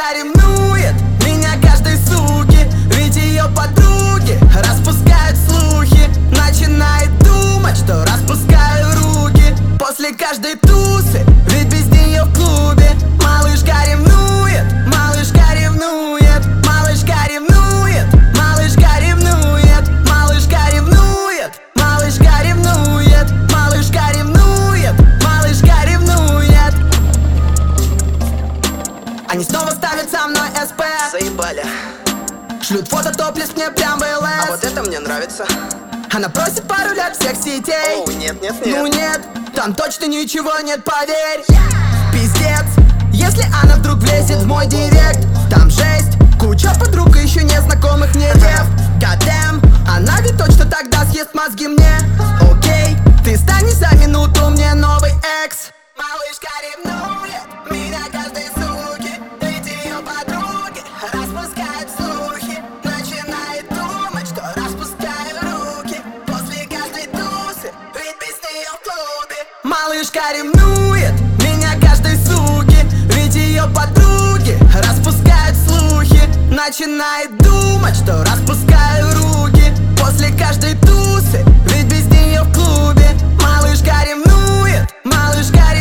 Малышка ревнует меня каждой суки, ведь ее подруги распускают слухи. Начинает думать, что распускаю руки после каждой тусы, ведь без нее в клубе. Малышка ревнует, малышка ревнует, малышка ревнует, малышка ревнует, малышка ревнует, малышка ревнует, малышка ревнует, малышка ревнует. Они снова ставят со мной СП. Заебали. Шлют фото топлес мне прям в ЛС. А вот это мне нравится. Она просит пару лет всех сетей. Оу, нет, нет, Ну нет. нет, там точно ничего нет, поверь. Пиздец, если она вдруг влезет в мой директ, там жесть, куча подруг и еще незнакомых мне дев. Goddamn, она ведь точно тогда съест мозги мне. Окей, ты станешь за минуту мне новый экс. Малышка ревнует меня каждой суки, ведь ее подруги распускают слухи. Начинает думать, что распускаю руки после каждой тусы, ведь без нее в клубе. Малышка ревнует меня каждой суки, ведь ее подруги распускают слухи. Начинает думать, что распускаю руки после каждой тусы, ведь без нее в клубе. Малышка ревнует, малышка ревнует.